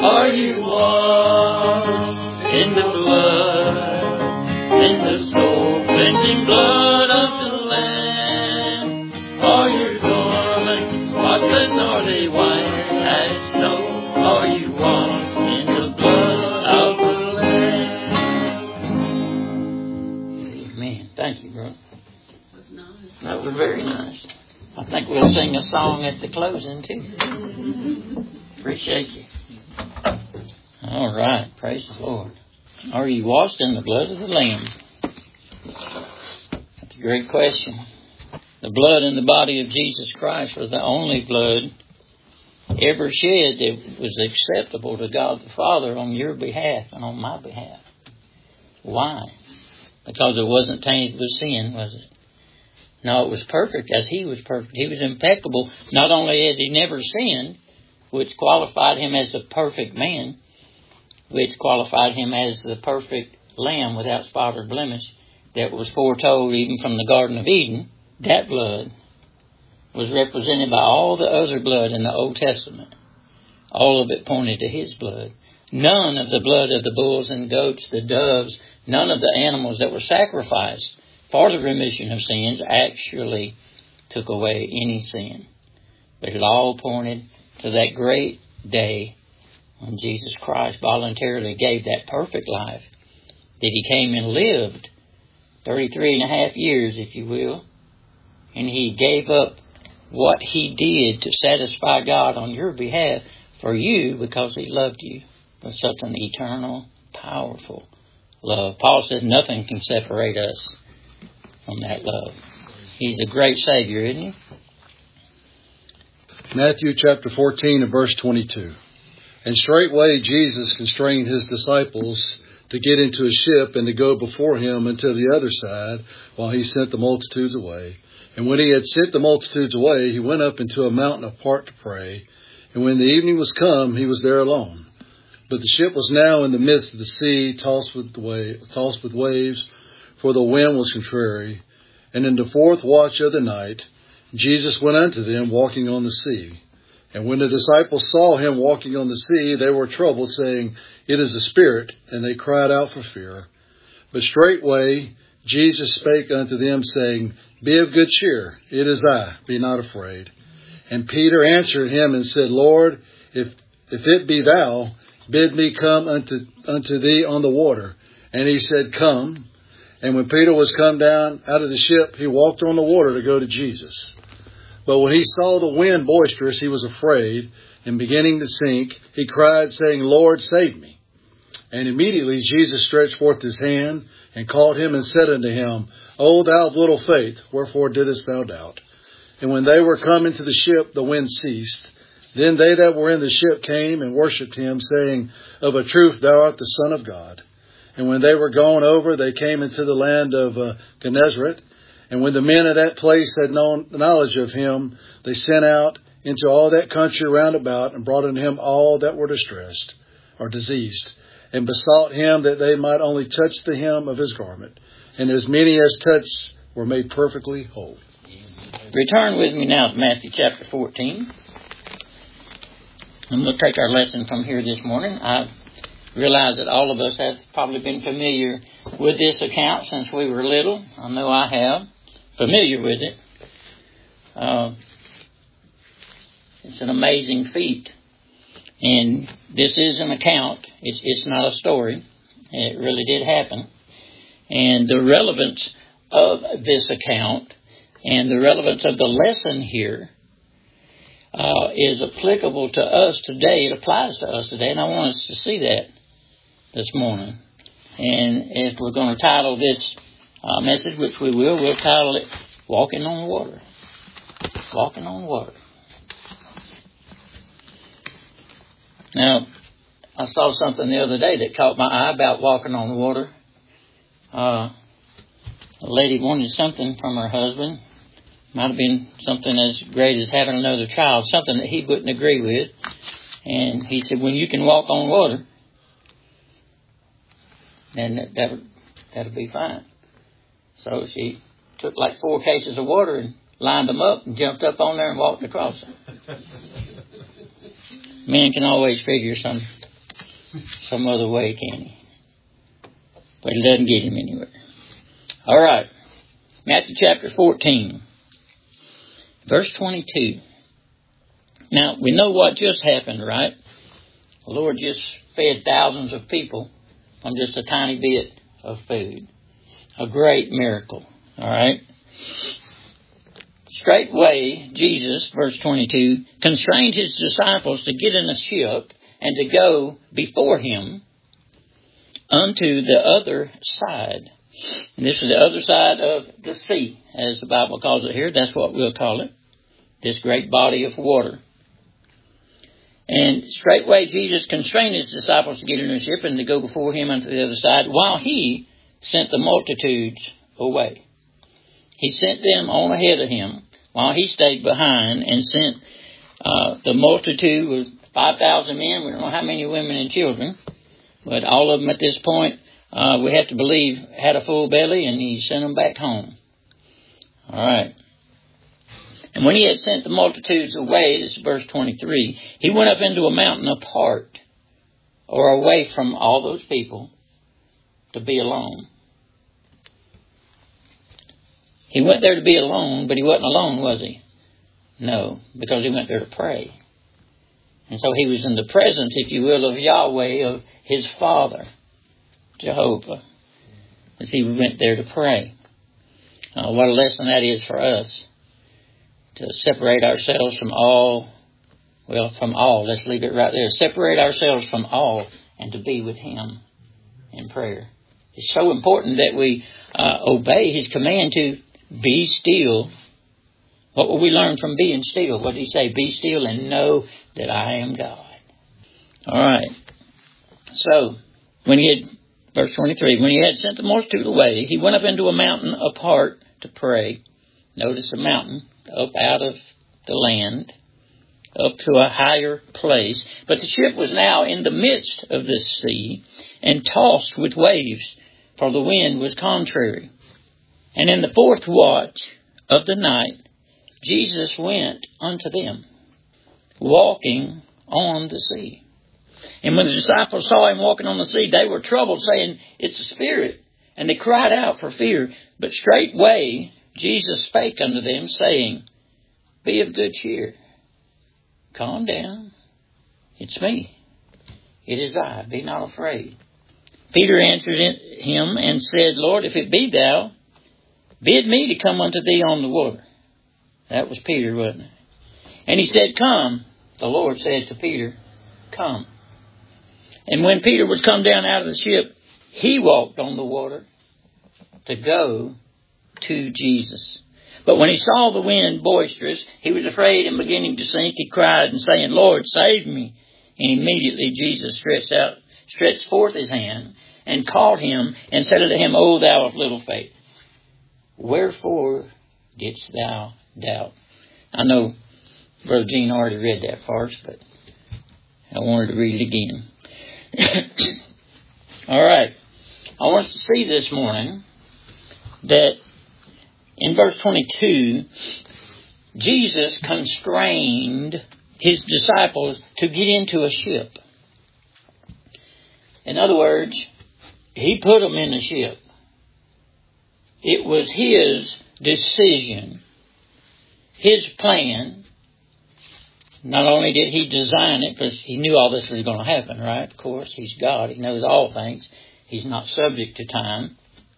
Are you washed in the blood, in the soul-cleansing blood of the Lamb? Are your garments spotless? Are they white as snow? Are you washed in the blood of the Lamb? Amen. Thank you, brother. That was very nice. I think we'll sing a song at the closing, too. Appreciate you. All right. Praise the Lord. Are you washed in the blood of the Lamb? That's a great question. The blood in the body of Jesus Christ was the only blood ever shed that was acceptable to God the Father on your behalf and on my behalf. Why? Because it wasn't tainted with sin, was it? No, it was perfect as He was perfect. He was impeccable. Not only had He never sinned, which qualified Him as the perfect man, which qualified Him as the perfect Lamb without spot or blemish, that was foretold even from the Garden of Eden. That blood was represented by all the other blood in the Old Testament. All of it pointed to His blood. None of the blood of the bulls and goats, the doves, none of the animals that were sacrificed for the remission of sins actually took away any sin. But it all pointed to that great day when Jesus Christ voluntarily gave that perfect life, that He came and lived 33 and a half years, if you will, and He gave up what He did to satisfy God on your behalf for you because He loved you with such an eternal, powerful love. Paul says nothing can separate us from that love. He's a great Savior, isn't He? Matthew chapter 14 and verse 22. And straightway Jesus constrained His disciples to get into a ship and to go before Him unto the other side while He sent the multitudes away. And when He had sent the multitudes away, He went up into a mountain apart to pray. And when the evening was come, He was there alone. But the ship was now in the midst of the sea, tossed with waves, for the wind was contrary. And in the fourth watch of the night, Jesus went unto them walking on the sea. And when the disciples saw Him walking on the sea, they were troubled, saying, It is a spirit, and they cried out for fear. But straightway Jesus spake unto them, saying, Be of good cheer, it is I, be not afraid. And Peter answered Him and said, Lord, if it be Thou, bid me come unto Thee on the water. And He said, Come. And when Peter was come down out of the ship, he walked on the water to go to Jesus. But when he saw the wind boisterous, he was afraid, and beginning to sink, he cried, saying, Lord, save me. And immediately Jesus stretched forth His hand, and called him, and said unto him, O thou of little faith, wherefore didst thou doubt? And when they were come into the ship, the wind ceased. Then they that were in the ship came and worshipped Him, saying, Of a truth thou art the Son of God. And when they were gone over, they came into the land of Gennesaret. And when the men of that place had known knowledge of Him, they sent out into all that country round about, and brought unto Him all that were distressed or diseased, and besought Him that they might only touch the hem of His garment. And as many as touched were made perfectly whole. Return with me now to Matthew chapter 14. And we'll take our lesson from here this morning. I realize that all of us have probably been familiar with this account since we were little. I know I have. Familiar with it. It's an amazing feat. And this is an account. It's not a story. It really did happen. And the relevance of this account and the relevance of the lesson here is applicable to us today. It applies to us today. And I want us to see that this morning. And if we're going to title this message, which we will, we'll title it Walking on Water. Walking on Water. Now, I saw something the other day that caught my eye about walking on water. A lady wanted something from her husband. Might have been something as great as having another child, something that he wouldn't agree with. And he said, when you can walk on water, then that'll be fine. So she took like 4 cases of water and lined them up and jumped up on there and walked across them. Men can always figure some some other way, can he? But it doesn't get him anywhere. All right. Matthew chapter 14, verse 22. Now, we know what just happened, right? The Lord just fed thousands of people on just a tiny bit of food. A great miracle. All right. Straightway, Jesus, verse 22, constrained his disciples to get in a ship and to go before him unto the other side. And this is the other side of the sea, as the Bible calls it here. That's what we'll call it. This great body of water. And straightway Jesus constrained his disciples to get in a ship and to go before him unto the other side, while he sent the multitudes away. He sent them on ahead of him, while he stayed behind and sent the multitude with 5,000 men. We don't know how many women and children, but all of them at this point, we have to believe, had a full belly, and he sent them back home. All right. And when he had sent the multitudes away, this is verse 23, he went up into a mountain apart, or away from all those people, to be alone. He went there to be alone, but he wasn't alone, was he? No, because he went there to pray. And so he was in the presence, if you will, of Yahweh, of his Father, Jehovah, as he went there to pray. What a lesson that is for us, to separate ourselves from all, let's leave it right there. Separate ourselves from all and to be with him in prayer. It's so important that we obey his command to be still. What will we learn from being still? What did he say? Be still and know that I am God. All right. So, verse 23, when he had sent the multitude away, he went up into a mountain apart to pray. Notice a mountain, up out of the land, up to a higher place. But the ship was now in the midst of this sea, and tossed with waves, for the wind was contrary. And in the fourth watch of the night, Jesus went unto them, walking on the sea. And when the disciples saw him walking on the sea, they were troubled, saying, It's a spirit. And they cried out for fear. But straightway Jesus spake unto them, saying, Be of good cheer. Calm down. It's me. It is I. Be not afraid. Peter answered him and said, Lord, if it be thou, bid me to come unto thee on the water. That was Peter, wasn't it? And he said, Come. The Lord said to Peter, Come. And when Peter was come down out of the ship, he walked on the water to go to Jesus. But when he saw the wind boisterous, he was afraid, and beginning to sink, he cried and saying, Lord, save me. And immediately Jesus stretched forth his hand and caught him and said unto him, O thou of little faith, wherefore didst thou doubt? I know Brother Gene already read that for us, but I wanted to read it again. All right. I want us to see this morning that in verse 22, Jesus constrained his disciples to get into a ship. In other words, he put them in the ship. It was his decision, his plan. Not only did he design it, because he knew all this was going to happen, right? Of course, he's God. He knows all things. He's not subject to time.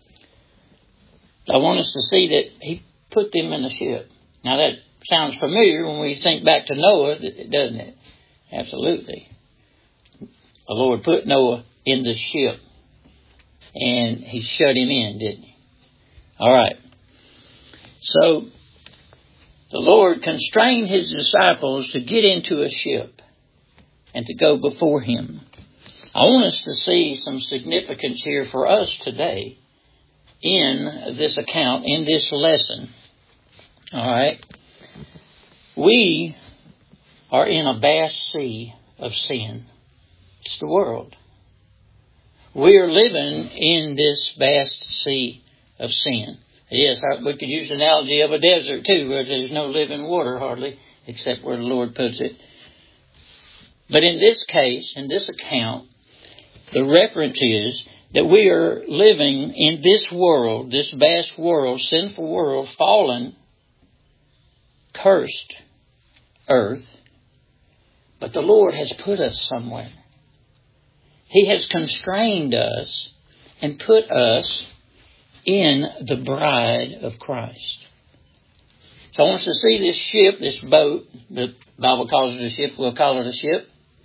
I want us to see that he put them in the ship. Now that sounds familiar when we think back to Noah, doesn't it? Absolutely. The Lord put Noah in the ship, and he shut him in, didn't he? All right. So the Lord constrained his disciples to get into a ship and to go before him. I want us to see some significance here for us today in this account, in this lesson. All right. We are in a vast sea of sin. It's the world. We are living in this vast sea of sin. Yes, we could use the analogy of a desert too, where there's no living water hardly, except where the Lord puts it. But in this case, in this account, The reference is that we are living in this world, this vast world, sinful world, fallen, cursed earth. But the Lord has put us somewhere. He has constrained us and put us in the bride of Christ. So I want us to see this ship, this boat, the Bible calls it a ship, we'll call it a ship,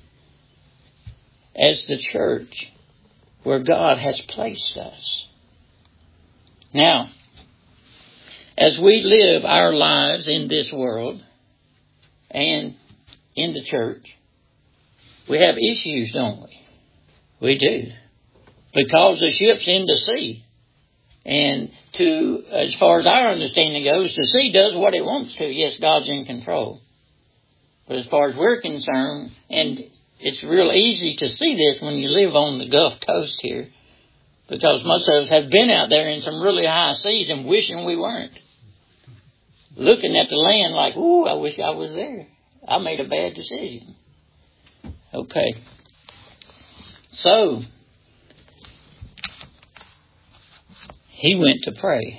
as the church where God has placed us. Now, as we live our lives in this world and in the church, we have issues, don't we? We do. Because the ship's in the sea. And as far as our understanding goes, the sea does what it wants to. Yes, God's in control. But as far as we're concerned, and it's real easy to see this when you live on the Gulf Coast here, because most of us have been out there in some really high seas and wishing we weren't. Looking at the land like, ooh, I wish I was there. I made a bad decision. Okay. So, he went to pray.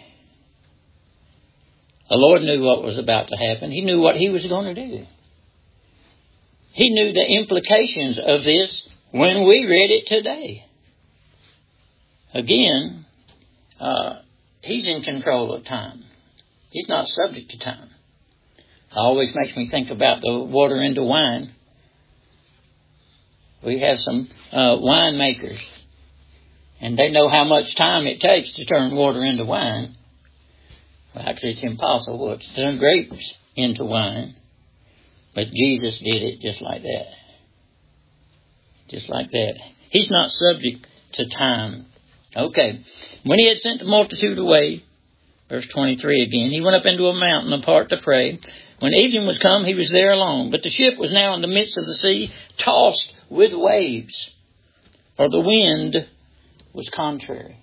The Lord knew what was about to happen. He knew what he was going to do. He knew the implications of this when we read it today. Again, he's in control of time. He's not subject to time. It always makes me think about the water into wine. We have some wine makers, and they know how much time it takes to turn water into wine. Well, actually, it's impossible to turn grapes into wine. But Jesus did it just like that. Just like that. He's not subject to time. Okay. When he had sent the multitude away, verse 23 again, he went up into a mountain apart to pray. When evening was come, he was there alone. But the ship was now in the midst of the sea, tossed with waves, for the wind was contrary.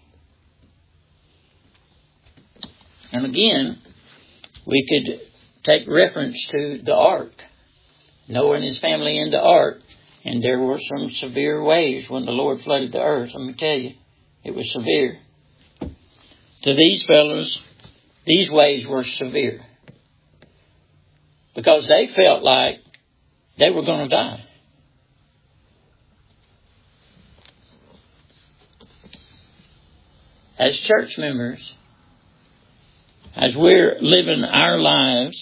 And again, we could take reference to the ark. Noah and his family in the ark, and there were some severe waves when the Lord flooded the earth. Let me tell you, it was severe. To these fellows, these waves were severe because they felt like they were going to die. As church members, as we're living our lives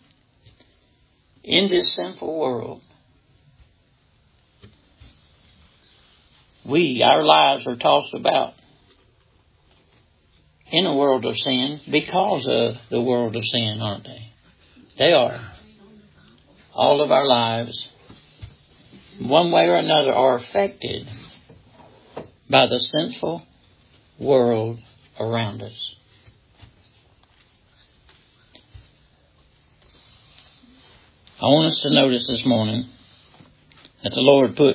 in this sinful world, our lives are tossed about in a world of sin because of the world of sin, aren't they? They are. All of our lives, one way or another, are affected by the sinful world around us. I want us to notice this morning that the Lord put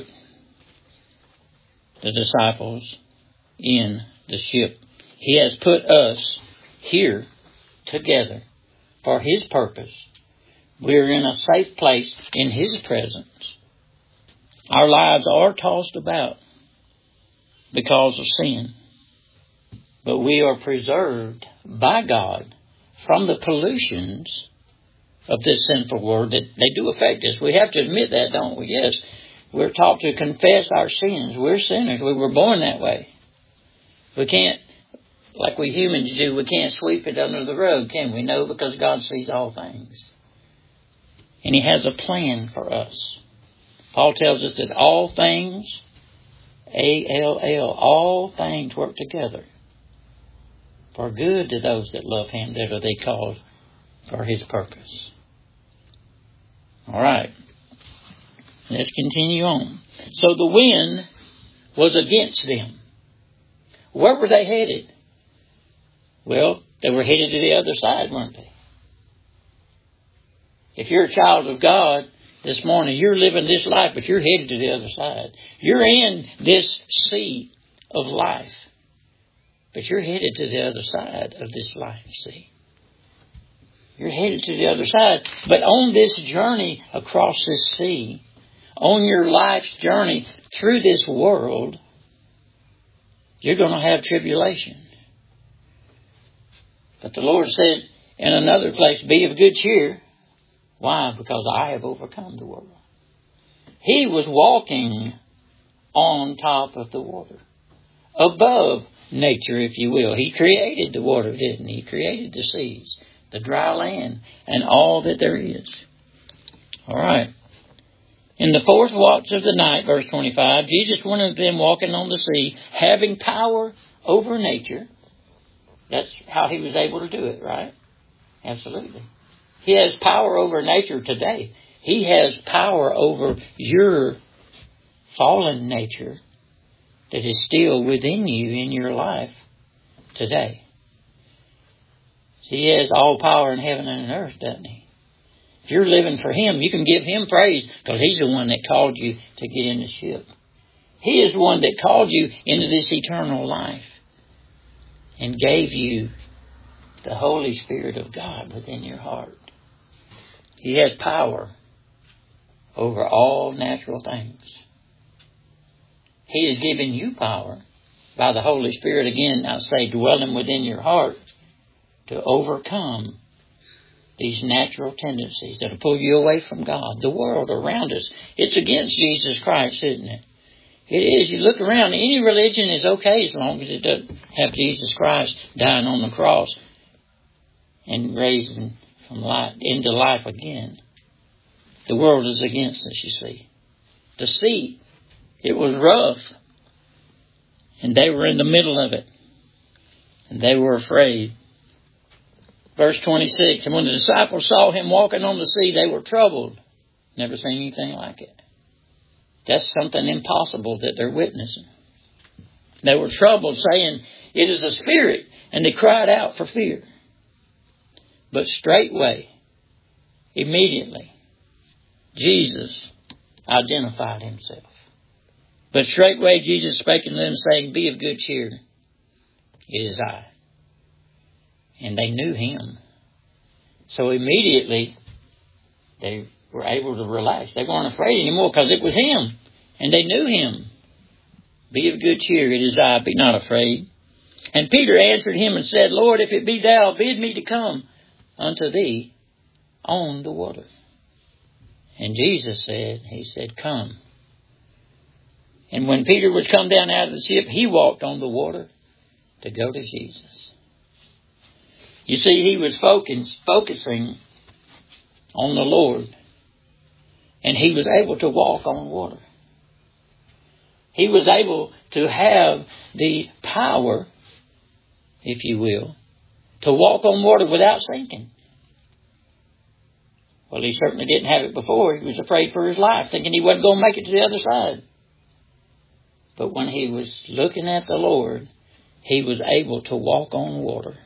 the disciples in the ship. He has put us here together for His purpose. We're in a safe place in His presence. Our lives are tossed about because of sin, but we are preserved by God from the pollutions of this sinful world that they do affect us. We have to admit that, don't we? Yes, we're taught to confess our sins. We're sinners. We were born that way. We can't, like we humans do, we can't sweep it under the rug, can we? No, because God sees all things. And He has a plan for us. Paul tells us that all things, A-L-L, all things work together for good to those that love Him, that are they called for His purpose. All right. Let's continue on. So the wind was against them. Where were they headed? Well, they were headed to the other side, weren't they? If you're a child of God this morning, you're living this life, but you're headed to the other side. You're in this sea of life, but you're headed to the other side of this life, see? You're headed to the other side. But on this journey across this sea, on your life's journey through this world, You're going to have tribulation. But the Lord said in another place, be of good cheer. Why? Because I have overcome the world. He was walking on top of the water. Above nature, if you will. He created the water, didn't he? He created the seas, the dry land, and all that there is. All right. In the fourth watch of the night, verse 25, Jesus, one of them walking on the sea, having power over nature. That's how he was able to do it, right? Absolutely. He has power over nature today. He has power over your fallen nature that is still within you in your life today. He has all power in heaven and on earth, doesn't he? If you're living for him, you can give him praise because he's the one that called you to get in the ship. He is the one that called you into this eternal life and gave you the Holy Spirit of God within your heart. He has power over all natural things. He has given you power by the Holy Spirit, again, I say, dwelling within your heart to overcome these natural tendencies that will pull you away from God. The world around us, it's against Jesus Christ, isn't it? It is. You look around, any religion is okay as long as it doesn't have Jesus Christ dying on the cross and raising from life into life again. The world is against us, you see. The sea, it was rough. And they were in the middle of it. And they were afraid. Verse 26, and when the disciples saw him walking on the sea, they were troubled. Never seen anything like it. That's something impossible that they're witnessing. They were troubled, saying, it is a spirit. And they cried out for fear. But straightway, immediately, Jesus identified himself. But straightway Jesus spake unto them, saying, be of good cheer. It is I. And they knew him. So immediately, they were able to relax. They weren't afraid anymore because it was him. And they knew him. Be of good cheer. It is I. Be not afraid. And Peter answered him and said, Lord, if it be thou, bid me to come unto thee on the water. And Jesus said, he said, come. And when Peter was come down out of the ship, he walked on the water to go to Jesus. You see, he was focusing on the Lord. And he was able to walk on water. He was able to have the power, if you will, to walk on water without sinking. Well, he certainly didn't have it before. He was afraid for his life, thinking he wasn't going to make it to the other side. But when he was looking at the Lord, he was able to walk on water.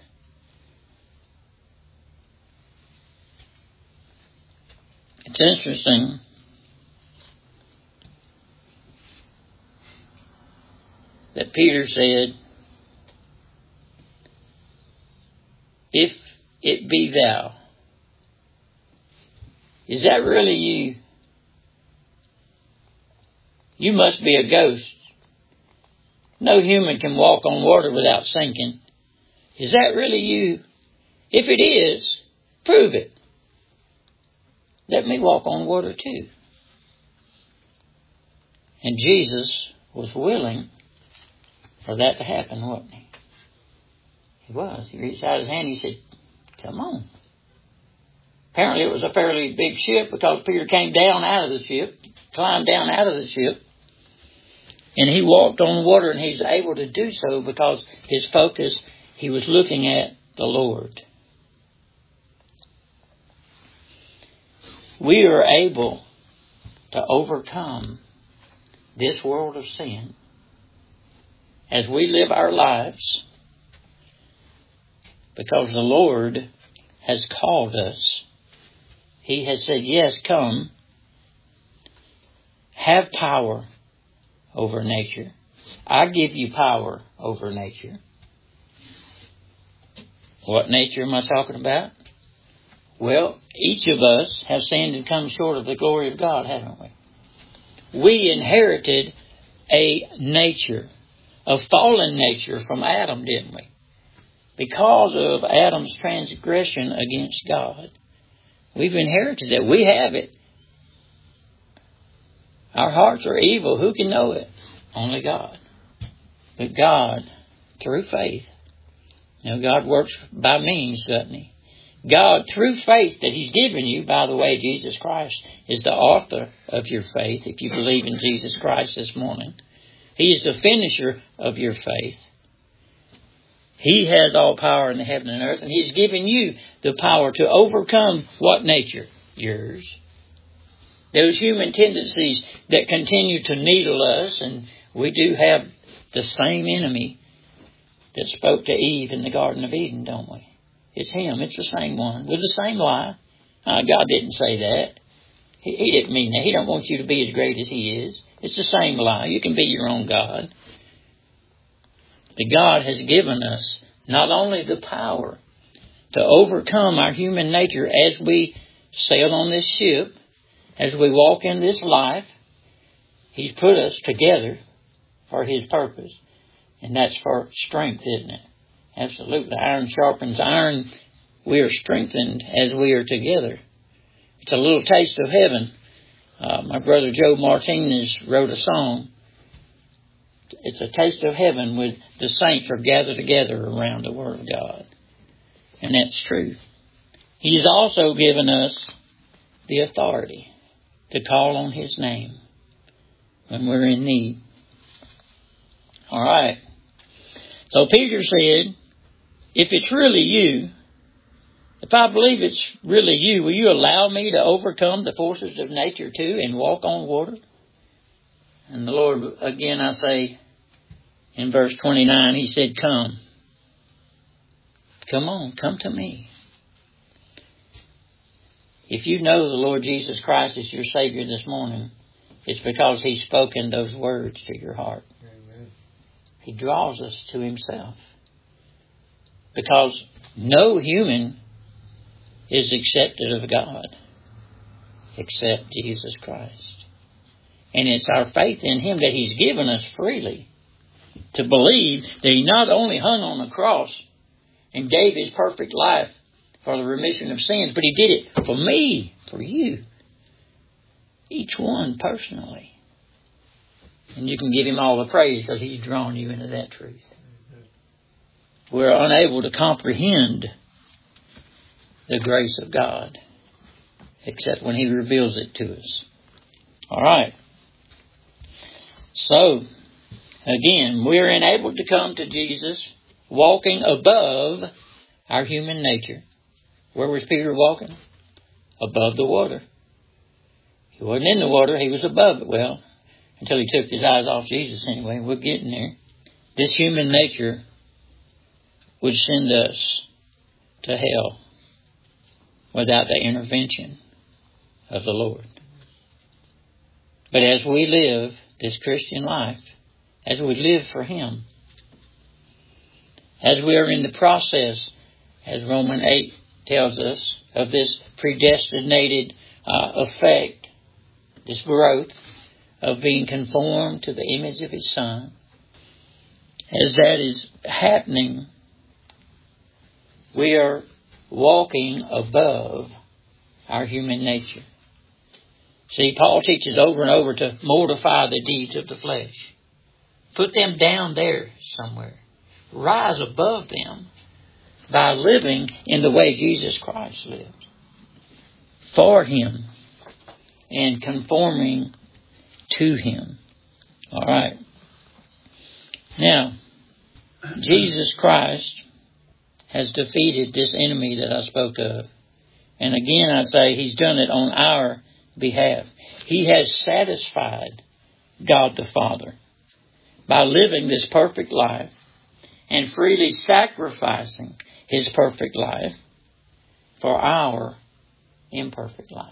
It's interesting that Peter said, if it be thou. Is that really you? You must be a ghost. No human can walk on water without sinking. Is that really you? If it is, prove it. Let me walk on water too. And Jesus was willing for that to happen, wasn't he? He was. He reached out his hand and he said, come on. Apparently it was a fairly big ship because Peter came down out of the ship, climbed down out of the ship. And he walked on water, and he's able to do so because his focus, he was looking at the Lord. We are able to overcome this world of sin as we live our lives because the Lord has called us. He has said, yes, come, have power over nature. I give you power over nature. What nature am I talking about? Well, each of us have sinned and come short of the glory of God, haven't we? We inherited a nature, of fallen nature from Adam, didn't we? Because of Adam's transgression against God. We've inherited it. We have it. Our hearts are evil. Who can know it? Only God. But God, through faith, God works by means, doesn't He? God, through faith that He's given you, by the way, Jesus Christ is the author of your faith, if you believe in Jesus Christ this morning. He is the finisher of your faith. He has all power in the heaven and earth, and He's given you the power to overcome what nature? Yours. Those human tendencies that continue to needle us, and we do have the same enemy that spoke to Eve in the Garden of Eden, don't we? It's him. It's the same one with the same lie. God didn't say that. He didn't mean that. He don't want you to be as great as He is. It's the same lie. You can be your own God. But God has given us not only the power to overcome our human nature as we sail on this ship, as we walk in this life, He's put us together for His purpose. And that's for strength, isn't it? Absolutely. Iron sharpens iron. We are strengthened as we are together. It's a little taste of heaven. My brother Joe Martinez wrote a song. It's a taste of heaven when the saints are gathered together around the Word of God. And that's true. He's also given us the authority to call on His name when we're in need. All right. So Peter said, if it's really you, if I believe it's really you, will you allow me to overcome the forces of nature too and walk on water? And the Lord, again I say, in verse 29, He said, come. Come on, come to me. If you know the Lord Jesus Christ is your Savior this morning, it's because He's spoken those words to your heart. Amen. He draws us to Himself. Because no human is accepted of God except Jesus Christ. And it's our faith in Him that He's given us freely to believe that He not only hung on the cross and gave His perfect life for the remission of sins, but He did it for me, for you, each one personally. And you can give Him all the praise because He's drawn you into that truth. We're unable to comprehend the grace of God except when He reveals it to us. All right. So, again, we're enabled to come to Jesus walking above our human nature. Where was Peter walking? Above the water. He wasn't in the water, he was above it. Well, until he took his eyes off Jesus anyway. We're getting there. This human nature would send us to hell without the intervention of the Lord. But as we live this Christian life, as we live for Him, as we are in the process, as Romans 8 tells us, of this predestinated effect, this growth of being conformed to the image of His Son, as that is happening, we are walking above our human nature. See, Paul teaches over and over to mortify the deeds of the flesh. Put them down there somewhere. Rise above them by living in the way Jesus Christ lived. For Him and conforming to Him. All right. Now, Jesus Christ has defeated this enemy that I spoke of. And again, I say He's done it on our behalf. He has satisfied God the Father by living this perfect life and freely sacrificing His perfect life for our imperfect life.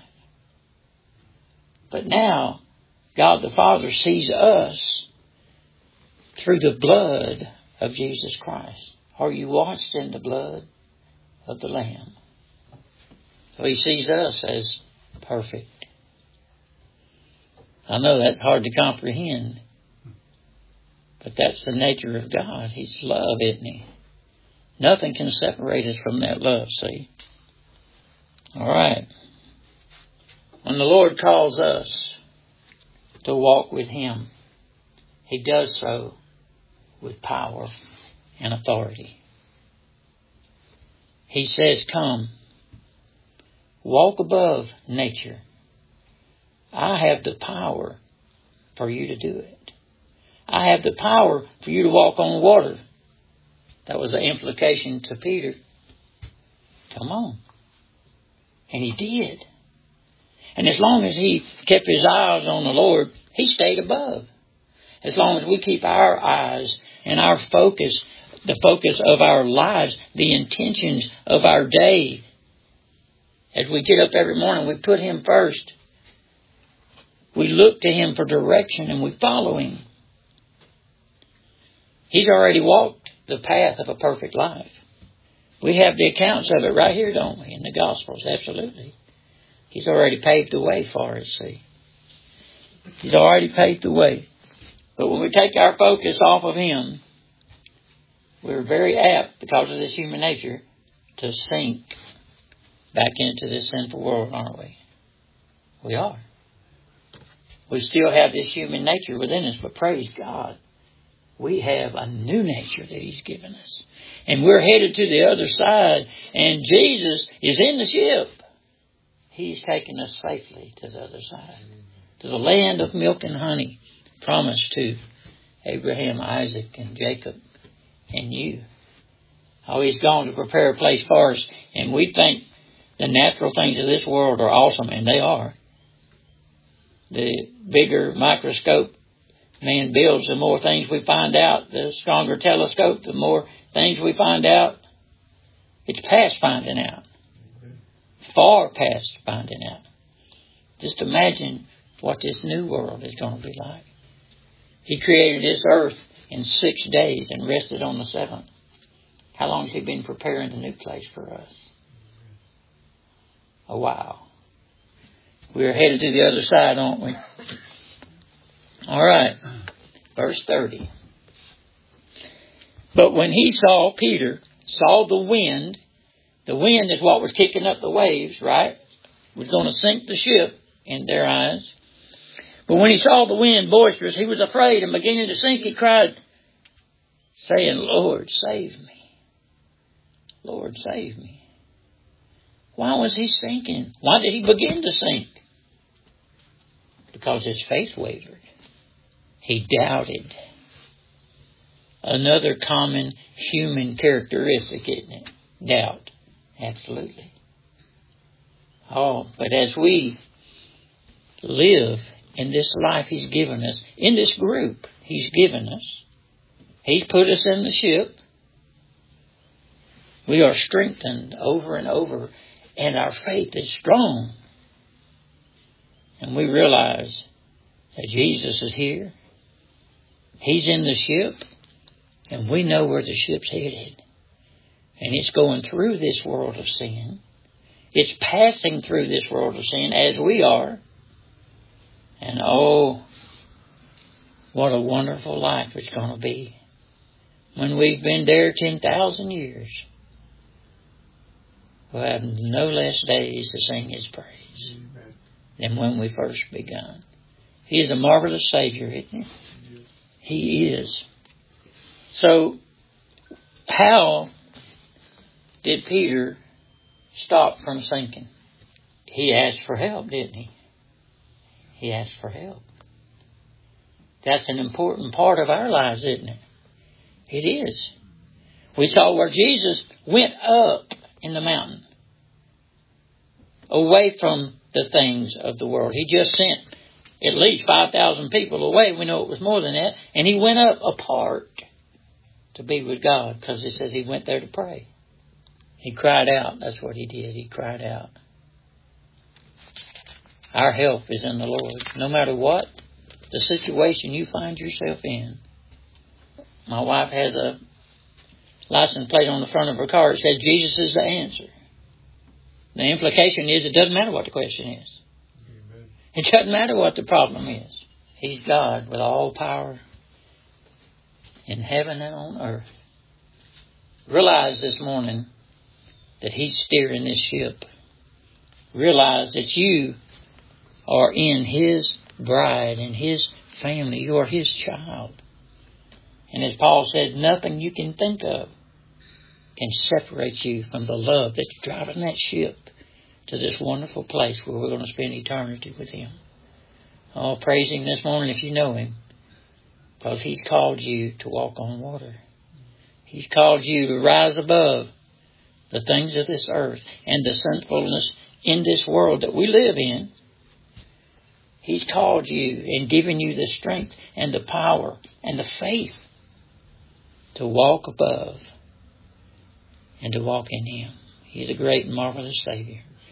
But now, God the Father sees us through the blood of Jesus Christ. Are you washed in the blood of the Lamb? So He sees us as perfect. I know that's hard to comprehend. But that's the nature of God. He's love, isn't He? Nothing can separate us from that love, see? All right. When the Lord calls us to walk with Him, He does so with power and authority. He says, come, walk above nature. I have the power for you to do it. I have the power for you to walk on water. That was the implication to Peter. Come on. And he did. And as long as he kept his eyes on the Lord, he stayed above. As long as we keep our eyes and our focus, the focus of our lives, the intentions of our day. As we get up every morning, we put Him first. We look to Him for direction and we follow Him. He's already walked the path of a perfect life. We have the accounts of it right here, don't we, in the Gospels? Absolutely. He's already paved the way for us, see. He's already paved the way. But when we take our focus off of Him, we're very apt, because of this human nature, to sink back into this sinful world, aren't we? We are. We still have this human nature within us, but praise God, we have a new nature that He's given us. And we're headed to the other side, and Jesus is in the ship. He's taken us safely to the other side, to the land of milk and honey, promised to Abraham, Isaac, and Jacob, and you. Oh, He's gone to prepare a place for us, and we think the natural things of this world are awesome, and they are. The bigger microscope man builds, the more things we find out. The stronger telescope, the more things we find out. It's past finding out. Far past finding out. Just imagine what this new world is going to be like. He created this earth in 6 days and rested on the 7th. How long has He been preparing the new place for us? A while. We're headed to the other side, aren't we? All right. Verse 30. But when Peter saw the wind is what was kicking up the waves, right? Was going to sink the ship in their eyes. But when he saw the wind boisterous, he was afraid, and beginning to sink, he cried, saying, Lord, save me. Lord, save me. Why was he sinking? Why did he begin to sink? Because his faith wavered. He doubted. Another common human characteristic, isn't it? Doubt. Absolutely. Oh, but as we live in this life He's given us, in this group He's given us, He's put us in the ship. We are strengthened over and over, and our faith is strong. And we realize that Jesus is here. He's in the ship, and we know where the ship's headed. And it's going through this world of sin. It's passing through this world of sin as we are. And oh, what a wonderful life it's going to be when we've been there 10,000 years. We'll have no less days to sing His praise than when we first begun. He is a marvelous Savior, isn't He? He is. So, how did Peter stop from sinking? He asked for help, didn't he? He asked for help. That's an important part of our lives, isn't it? It is. We saw where Jesus went up in the mountain, away from the things of the world. He just sent at least 5,000 people away. We know it was more than that. And He went up apart to be with God, because it says He went there to pray. He cried out. That's what He did. He cried out. Our help is in the Lord. No matter what the situation you find yourself in. My wife has a license plate on the front of her car. It says Jesus is the answer. The implication is it doesn't matter what the question is. Amen. It doesn't matter what the problem is. He's God with all power in heaven and on earth. Realize this morning that He's steering this ship. Realize that you are in His bride and His family. You are His child. And as Paul said, nothing you can think of can separate you from the love that's driving that ship to this wonderful place where we're going to spend eternity with Him. Oh, praise Him this morning if you know Him, because He's called you to walk on water. He's called you to rise above the things of this earth and the sinfulness in this world that we live in. He's called you and given you the strength and the power and the faith to walk above and to walk in Him. He's a great and marvelous Savior.